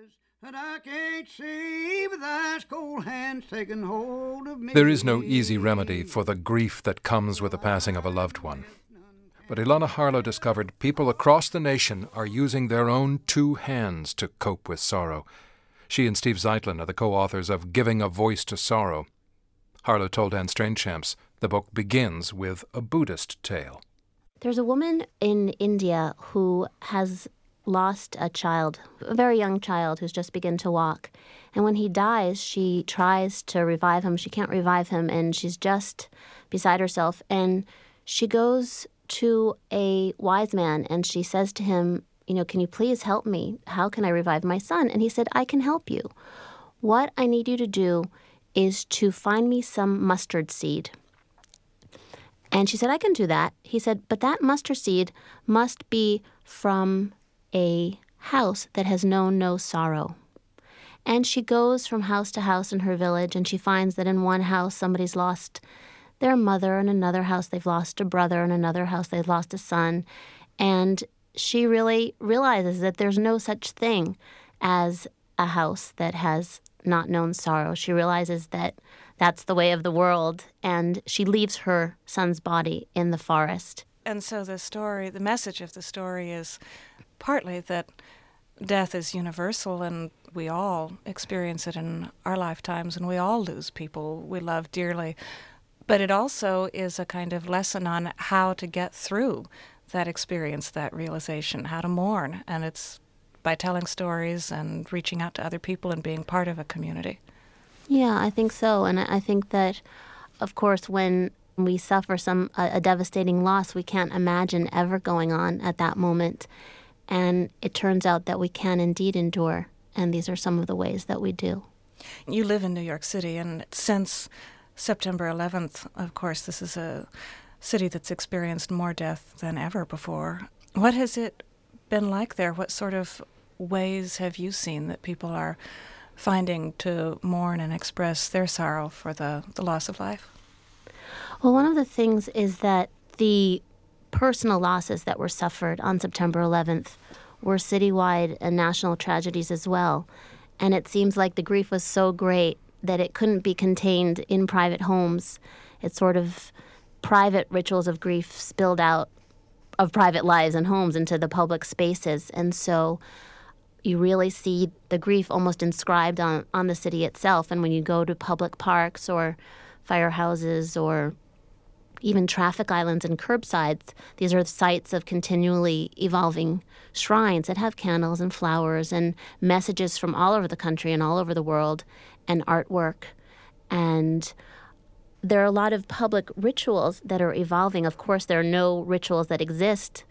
And I can't see with ice cold hands taking hold of me. There is no easy remedy for the grief that comes with the passing of a loved one. But Ilona Harlow discovered people across the nation are using their own two hands to cope with sorrow. She and Steve Zeitlin are the co-authors of Giving a Voice to Sorrow. Harlow told Anne Strainchamps the book begins with a Buddhist tale. There's a woman in India who has lost a child, a very young child who's just begun to walk. And when he dies, she tries to revive him. She can't revive him, and she's just beside herself. And she goes to a wise man, and she says to him, can you please help me? How can I revive my son? And he said, I can help you. What I need you to do is to find me some mustard seed. And she said, I can do that. He said, but that mustard seed must be from a house that has known no sorrow. And she goes from house to house in her village, and she finds that in one house somebody's lost their mother, in another house they've lost a brother, in another house they've lost a son. And she really realizes that there's no such thing as a house that has not known sorrow. She realizes that that's the way of the world, and she leaves her son's body in the forest. And so the message of the story is partly that death is universal and we all experience it in our lifetimes, and we all lose people we love dearly. But it also is a kind of lesson on how to get through that experience, that realization, how to mourn. And it's by telling stories and reaching out to other people and being part of a community. Yeah, I think so. And I think that, of course, when we suffer a devastating loss, we can't imagine ever going on at that moment. And it turns out that we can indeed endure. And these are some of the ways that we do. You live in New York City, and since September 11th, of course, this is a city that's experienced more death than ever before. What has it been like there? What sort of ways have you seen that people are finding to mourn and express their sorrow for the loss of life? Well, one of the things is that the personal losses that were suffered on September 11th were citywide and national tragedies as well. And it seems like the grief was so great that it couldn't be contained in private homes. It's sort of private rituals of grief spilled out of private lives and homes into the public spaces. And so you really see the grief almost inscribed on the city itself. And when you go to public parks or firehouses or even traffic islands and curbsides, these are sites of continually evolving shrines that have candles and flowers and messages from all over the country and all over the world and artwork. And there are a lot of public rituals that are evolving. Of course, there are no rituals that exist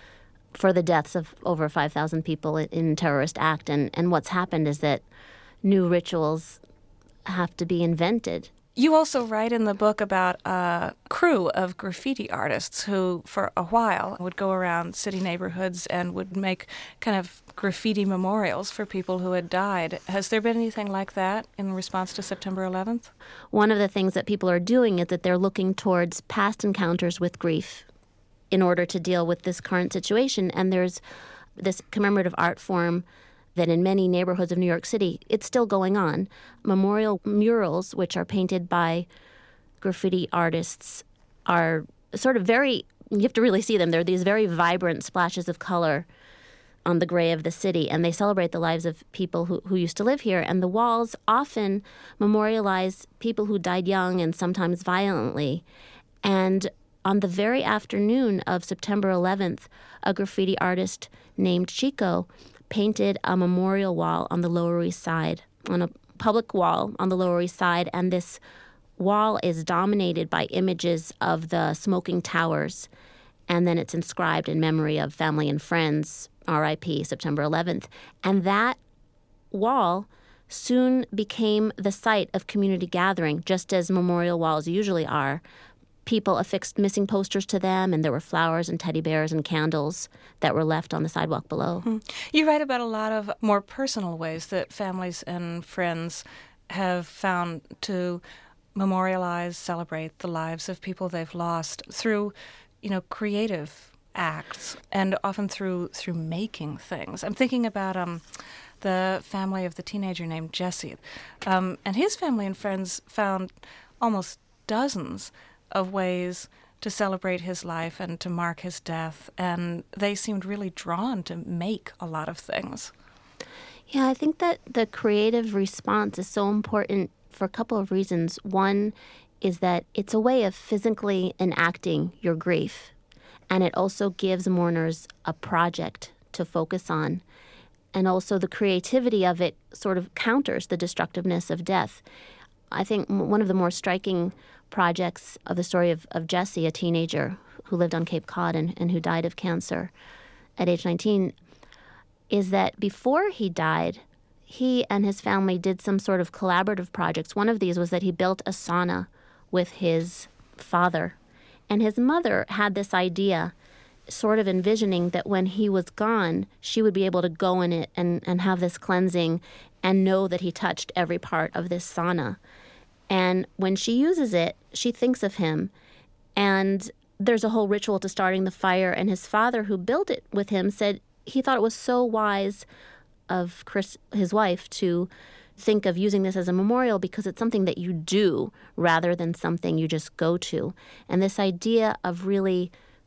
for the deaths of over 5,000 people in terrorist act. And what's happened is that new rituals have to be invented. You also write in the book about a crew of graffiti artists who, for a while, would go around city neighborhoods and would make kind of graffiti memorials for people who had died. Has there been anything like that in response to September 11th? One of the things that people are doing is that they're looking towards past encounters with grief in order to deal with this current situation. And there's this commemorative art form that in many neighborhoods of New York City, it's still going on. Memorial murals, which are painted by graffiti artists, are sort of you have to really see them. They're these very vibrant splashes of color on the gray of the city, and they celebrate the lives of people who used to live here. And the walls often memorialize people who died young and sometimes violently. And on the very afternoon of September 11th, a graffiti artist named Chico painted a memorial wall on the Lower East Side, on a public wall on the Lower East Side, and this wall is dominated by images of the smoking towers, and then it's inscribed in memory of family and friends, R.I.P., September 11th. And that wall soon became the site of community gathering, just as memorial walls usually are. People affixed missing posters to them, and there were flowers and teddy bears and candles that were left on the sidewalk below. Mm-hmm. You write about a lot of more personal ways that families and friends have found to memorialize, celebrate the lives of people they've lost through, creative acts, and often through making things. I'm thinking about the family of the teenager named Jesse, and his family and friends found almost dozens of ways to celebrate his life and to mark his death, and they seemed really drawn to make a lot of things. Yeah, I think that the creative response is so important for a couple of reasons. One is that it's a way of physically enacting your grief, and it also gives mourners a project to focus on. And also the creativity of it sort of counters the destructiveness of death. I think one of the more striking projects of the story of Jesse, a teenager who lived on Cape Cod and who died of cancer at age 19, is that before he died, he and his family did some sort of collaborative projects. One of these was that he built a sauna with his father. And his mother had this idea, sort of envisioning that when he was gone, she would be able to go in it and have this cleansing and know that he touched every part of this sauna. And when she uses it, she thinks of him. And there's a whole ritual to starting the fire. And his father, who built it with him, said he thought it was so wise of Chris, his wife, to think of using this as a memorial because it's something that you do rather than something you just go to. And this idea of really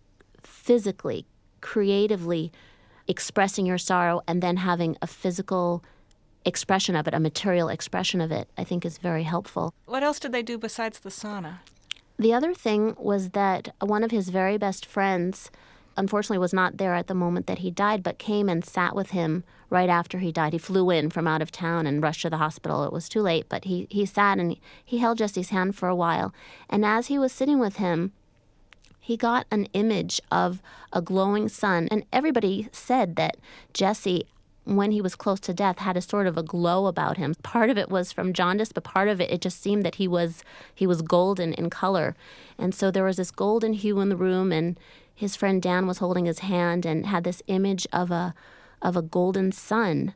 physically, creatively expressing your sorrow and then having a physical expression of it, a material expression of it, I think is very helpful. What else did they do besides the sauna? The other thing was that one of his very best friends, unfortunately was not there at the moment that he died, but came and sat with him right after he died. He flew in from out of town and rushed to the hospital. It was too late, but he sat and he held Jesse's hand for a while. And as he was sitting with him, he got an image of a glowing sun. And everybody said that Jesse, when he was close to death, had a sort of a glow about him. Part of it was from jaundice, but part of it just seemed that he was golden in color. And so there was this golden hue in the room, and his friend Dan was holding his hand and had this image of a golden sun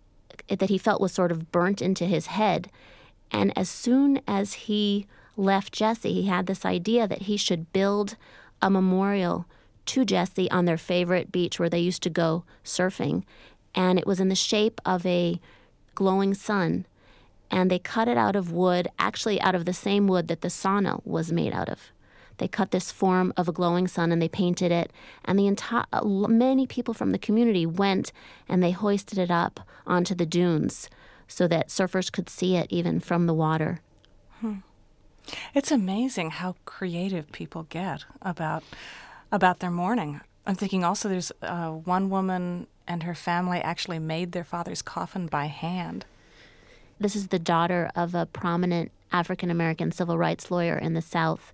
that he felt was sort of burnt into his head. And as soon as he left Jesse, he had this idea that he should build a memorial to Jesse on their favorite beach where they used to go surfing. And it was in the shape of a glowing sun. And they cut it out of wood, actually out of the same wood that the sauna was made out of. They cut this form of a glowing sun and they painted it. And many people from the community went and they hoisted it up onto the dunes so that surfers could see it even from the water. It's amazing how creative people get about their mourning. I'm thinking also there's one woman and her family actually made their father's coffin by hand. This is the daughter of a prominent African-American civil rights lawyer in the South.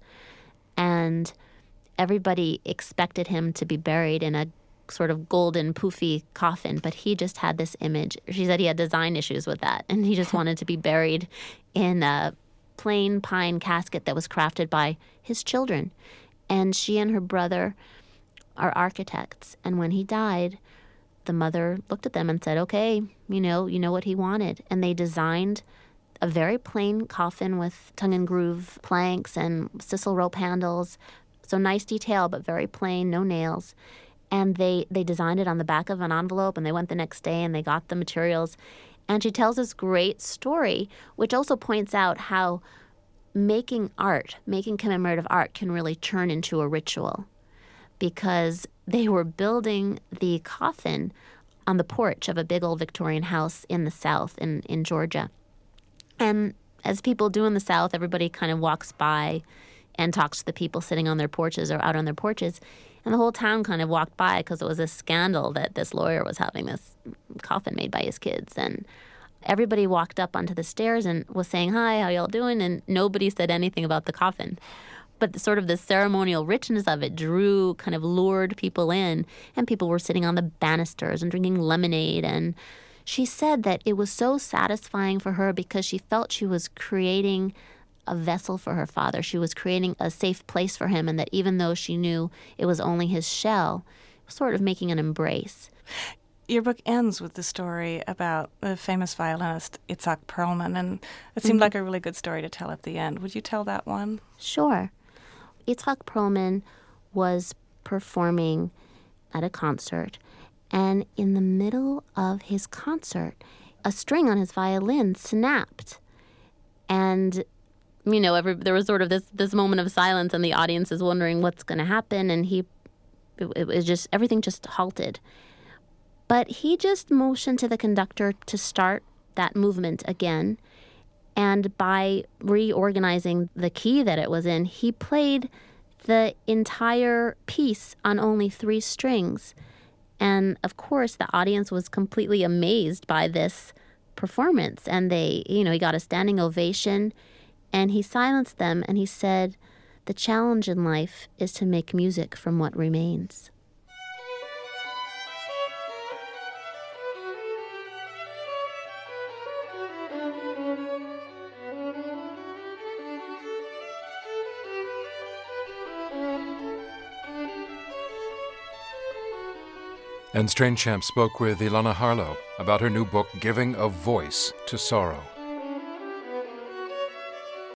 And everybody expected him to be buried in a sort of golden, poofy coffin, but he just had this image. She said he had design issues with that, and he just wanted to be buried in a plain pine casket that was crafted by his children. And she and her brother are architects. And when he died, the mother looked at them and said, okay, you know what he wanted. And they designed a very plain coffin with tongue and groove planks and sisal rope handles. So nice detail, but very plain, no nails. And they designed it on the back of an envelope, and they went the next day and they got the materials. And she tells this great story, which also points out how making commemorative art can really turn into a ritual, because they were building the coffin on the porch of a big old Victorian house in the South, in Georgia. And as people do in the South, everybody kind of walks by and talks to the people sitting on their porches or out on their porches. And the whole town kind of walked by because it was a scandal that this lawyer was having this coffin made by his kids. And everybody walked up onto the stairs and was saying, hi, how y'all doing? And nobody said anything about the coffin. But sort of the ceremonial richness of it kind of lured people in. And people were sitting on the banisters and drinking lemonade. And she said that it was so satisfying for her because she felt she was creating a vessel for her father. She was creating a safe place for him, and that even though she knew it was only his shell, it was sort of making an embrace. Your book ends with the story about the famous violinist Itzhak Perlman, and it seemed like a really good story to tell at the end. Would you tell that one? Sure. Itzhak Perlman was performing at a concert, and in the middle of his concert, a string on his violin snapped. And, there was sort of this moment of silence, and the audience is wondering what's going to happen, and it was just, everything just halted. But he just motioned to the conductor to start that movement again, and by reorganizing the key that it was in, he played the entire piece on only 3 strings. And of course, the audience was completely amazed by this performance. And he got a standing ovation, and he silenced them and he said, "The challenge in life is to make music from what remains." And Strainchamp spoke with Ilana Harlow about her new book, Giving a Voice to Sorrow.